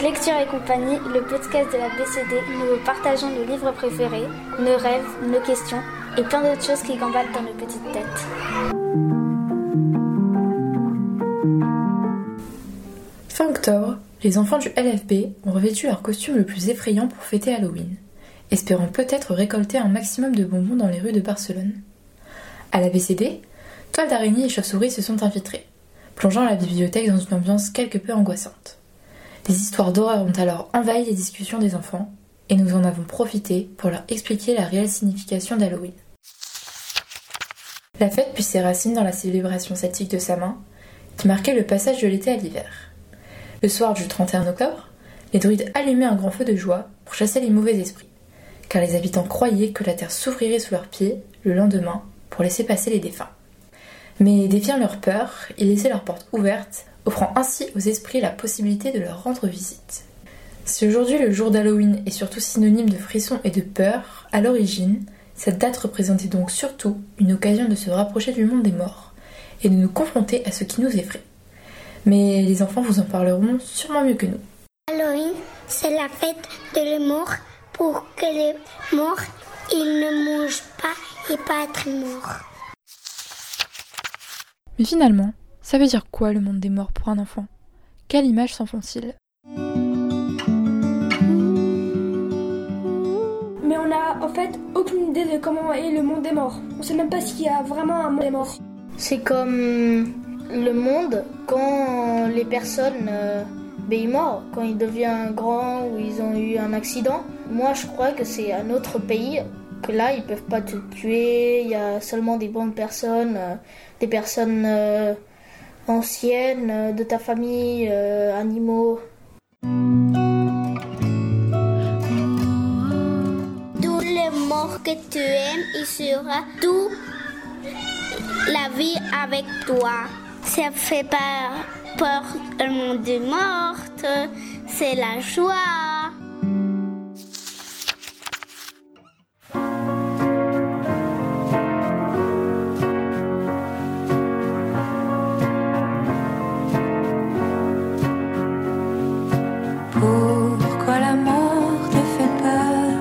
Lecture et compagnie, le podcast de la BCD, nous vous partageons nos livres préférés, nos rêves, nos questions et plein d'autres choses qui gambadent dans nos petites têtes. Fin octobre, les enfants du LFB ont revêtu leur costume le plus effrayant pour fêter Halloween, espérant peut-être récolter un maximum de bonbons dans les rues de Barcelone. À la BCD, toiles d'araignées et chauves-souris se sont infiltrées, plongeant la bibliothèque dans une ambiance quelque peu angoissante. Des histoires d'horreur ont alors envahi les discussions des enfants, et nous en avons profité pour leur expliquer la réelle signification d'Halloween. La fête puise ses racines dans la célébration celtique de Samhain, qui marquait le passage de l'été à l'hiver. Le soir du 31 octobre, les druides allumaient un grand feu de joie pour chasser les mauvais esprits, car les habitants croyaient que la terre s'ouvrirait sous leurs pieds le lendemain pour laisser passer les défunts. Mais défiant leur peur, ils laissaient leurs portes ouvertes, offrant ainsi aux esprits la possibilité de leur rendre visite. Si aujourd'hui le jour d'Halloween est surtout synonyme de frissons et de peur, à l'origine, cette date représentait donc surtout une occasion de se rapprocher du monde des morts et de nous confronter à ce qui nous effraie. Mais les enfants vous en parleront sûrement mieux que nous. Halloween, c'est la fête de l'humour pour que les morts, ils ne mangent pas et pas être morts. Mais finalement, ça veut dire quoi le monde des morts pour un enfant ? Quelle image s'en font-ils ? Mais on n'a en fait aucune idée de comment est le monde des morts. On sait même pas s'il y a vraiment un monde des morts. C'est comme le monde quand les personnes ils meurent, quand ils deviennent grands ou ils ont eu un accident. Moi je crois que c'est un autre pays, que là ils peuvent pas te tuer, il y a seulement des bonnes personnes, des personnes anciennes, de ta famille, animaux. Tous les morts que tu aimes, il sera toute la vie avec toi. Ça fait pas peur, le monde est mort, c'est la joie. Pourquoi la mort te fait peur?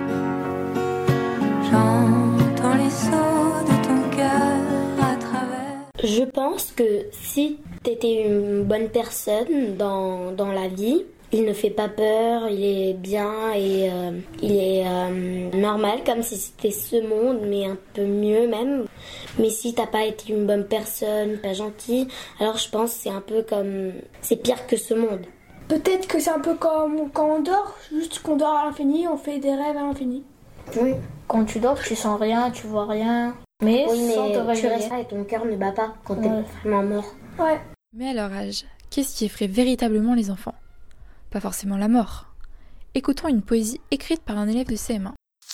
J'entends les sauts de ton cœur à travers. Je pense que si t'étais une bonne personne dans la vie, il ne fait pas peur, il est bien et il est normal, comme si c'était ce monde, mais un peu mieux même. Mais si t'as pas été une bonne personne, pas gentille, alors je pense que c'est un peu comme... c'est pire que ce monde. Peut-être que c'est un peu comme quand on dort, juste qu'on dort à l'infini, on fait des rêves à l'infini. Oui, quand tu dors, tu sens rien, tu vois rien. Mais Oui, sans te mais tu réveiller. restes là et ton cœur ne bat pas quand t'es vraiment mort. Ouais. Mais à leur âge, qu'est-ce qui effraie véritablement les enfants ? Pas forcément la mort. Écoutons une poésie écrite par un élève de CM1.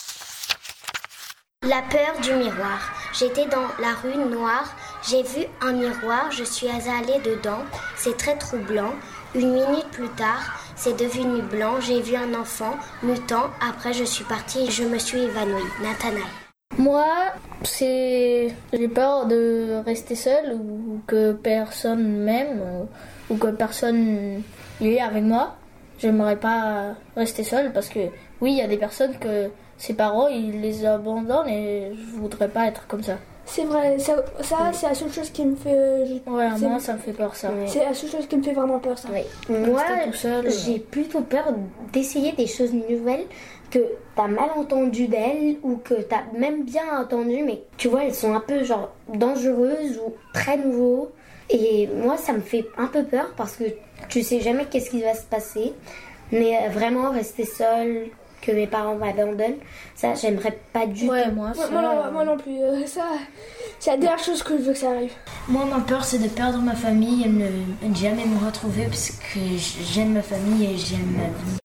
La peur du miroir. J'étais dans la rue noire, j'ai vu un miroir, je suis allée dedans, c'est très troublant. Une minute plus tard, c'est devenu blanc, j'ai vu un enfant mutant, après je suis partie et je me suis évanouie. Nathanaël. Moi, j'ai peur de rester seule ou que personne m'aime ou que personne est avec moi. J'aimerais pas rester seule parce que oui, il y a des personnes que ses parents ils les abandonnent et je voudrais pas être comme ça. C'est vrai, ça c'est la seule chose qui me fait... Ouais, moi ça me fait peur ça. C'est la seule chose qui me fait vraiment peur ça. Oui. Moi, tout seul, j'ai plutôt peur d'essayer des choses nouvelles que t'as mal entendu d'elles ou que t'as même bien entendu, mais tu vois, elles sont un peu genre dangereuses ou très nouveaux. Et moi, ça me fait un peu peur parce que tu sais jamais qu'est-ce qui va se passer. Mais vraiment, rester seule, que mes parents m'abandonnent, ça, j'aimerais pas du tout. Moi non plus. Ça, c'est la dernière chose que je veux que ça arrive. Moi, ma peur, c'est de perdre ma famille et ne jamais me retrouver parce que j'aime ma famille et j'aime ma vie.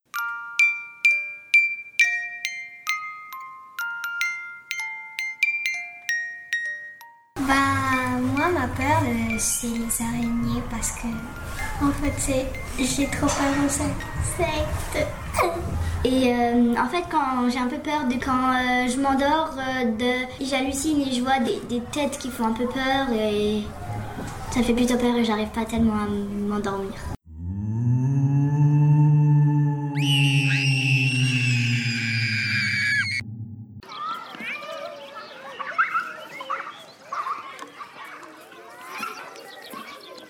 Moi, ma peur, c'est les araignées parce que, en fait, j'ai trop peur aux insectes. Et en fait, quand j'ai un peu peur, quand je m'endors, j'hallucine et je vois des têtes qui font un peu peur et ça fait plutôt peur et j'arrive pas tellement à m'endormir.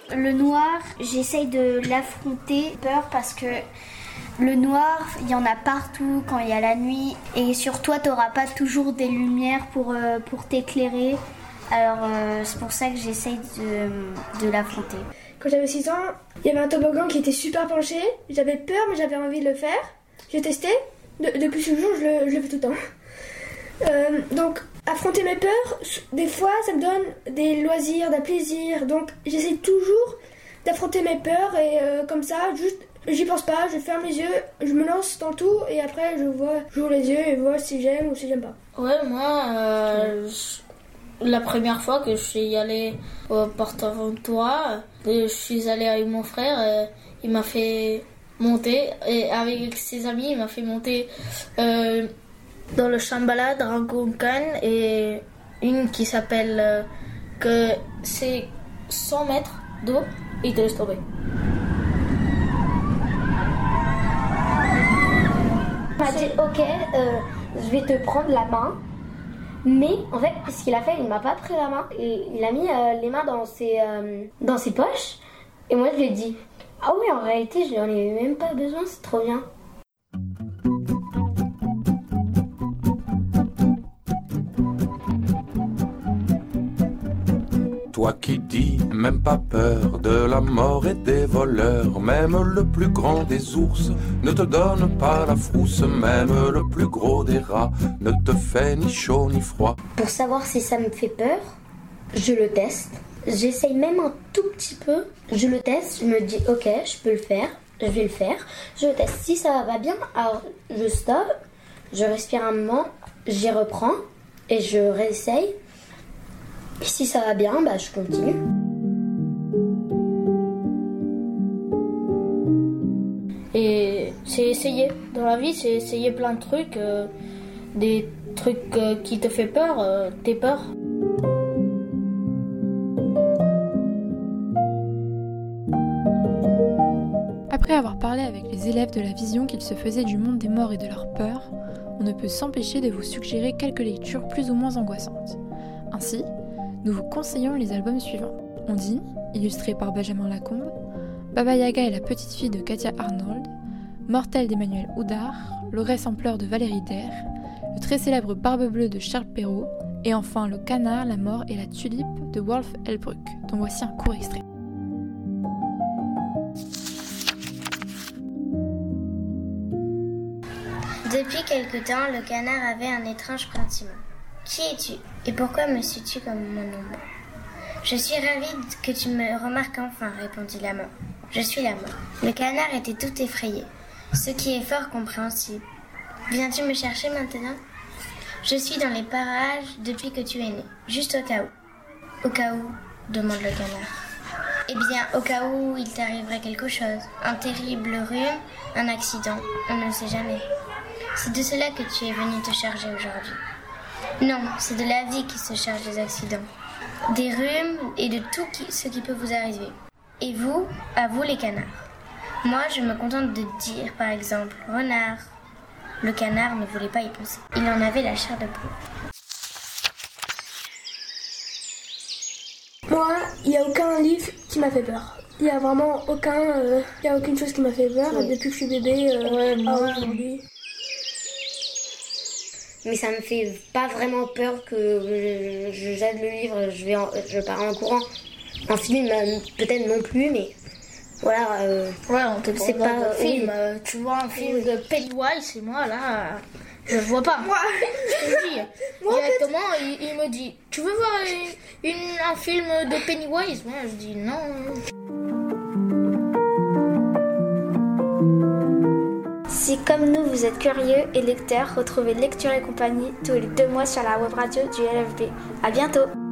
Le noir, j'essaye de l'affronter, peur parce que le noir, il y en a partout quand il y a la nuit et sur toi, tu n'auras pas toujours des lumières pour t'éclairer. Alors c'est pour ça que j'essaye de l'affronter. Quand j'avais 6 ans, il y avait un toboggan qui était super penché. J'avais peur, mais j'avais envie de le faire. J'ai testé. Depuis ce jour, je le fais tout le temps. Donc, affronter mes peurs, des fois, ça me donne des loisirs, d'un plaisir. Donc, j'essaie toujours d'affronter mes peurs et comme ça, juste, j'y pense pas, je ferme les yeux, je me lance dans tout et après, j'ouvre les yeux et vois si j'aime ou si j'aime pas. Ouais, moi, la première fois que je suis allée au porte-aventura, je suis allée avec mon frère, il m'a fait monter, et avec ses amis, il m'a fait monter dans le Shambhala Dragon Khan et une qui s'appelle que c'est 100 mètres d'eau et il te laisse tomber. Il m'a dit ok, je vais te prendre la main. Mais en fait, ce qu'il a fait, il m'a pas pris la main et il a mis les mains dans ses poches. Et moi, je lui ai dit ah oui, en réalité, je n'en ai même pas besoin, c'est trop bien. Toi qui dis même pas peur de la mort et des voleurs, même le plus grand des ours ne te donne pas la frousse, même le plus gros des rats ne te fait ni chaud ni froid. Pour savoir si ça me fait peur, je le teste. J'essaye même un tout petit peu. Je le teste, je me dis ok, je peux le faire, je vais le faire. Je le teste. Si ça va bien, alors je stoppe, je respire un moment, j'y reprends et je réessaye. Et si ça va bien, bah je continue. Et c'est essayer. Dans la vie, c'est essayer plein de trucs. Des trucs qui te font peur, tes peurs. Après avoir parlé avec les élèves de la vision qu'ils se faisaient du monde des morts et de leurs peurs, on ne peut s'empêcher de vous suggérer quelques lectures plus ou moins angoissantes. Ainsi, nous vous conseillons les albums suivants. Ondine, illustré par Benjamin Lacombe, Baba Yaga et la petite fille de Katia Arnold, Mortel d'Emmanuel Houdard, L'Aurès en pleurs de Valérie Daire, le très célèbre Barbe bleue de Charles Perrault, et enfin Le Canard, la mort et la tulipe de Wolf Elbruck, dont voici un court extrait. Depuis quelque temps, le canard avait un étrange sentiment. Qui es-tu et pourquoi me suis-tu comme mon ombre? Je suis ravie que tu me remarques enfin, répondit la mort. Je suis la mort. Le canard était tout effrayé, ce qui est fort compréhensible. Viens-tu me chercher maintenant? Je suis dans les parages depuis que tu es né, juste au cas où. Au cas où, demande le canard. Eh bien, au cas où il t'arriverait quelque chose, un terrible rhume, un accident, on ne sait jamais. C'est de cela que tu es venu te charger aujourd'hui. Non, c'est de la vie qui se charge des accidents, des rhumes et de tout ce qui peut vous arriver. Et vous, à vous les canards. Moi, je me contente de dire, par exemple, renard. Le canard ne voulait pas y penser. Il en avait la chair de poule. Moi, il n'y a aucun livre qui m'a fait peur. Il n'y a vraiment aucune chose qui m'a fait peur depuis que je suis bébé aujourd'hui. Mais ça me fait pas vraiment peur que je jette le livre, je pars en courant. Un film, peut-être non plus, mais voilà. Ouais, on te c'est pas un film. Tu vois un film de Pennywise et moi là, je vois pas. Moi, je te le dis. Directement, il me dit, tu veux voir un film de Pennywise? Moi, je dis non. Si comme nous vous êtes curieux et lecteurs, retrouvez Lecture et compagnie tous les 2 mois sur la web radio du LFB. À bientôt!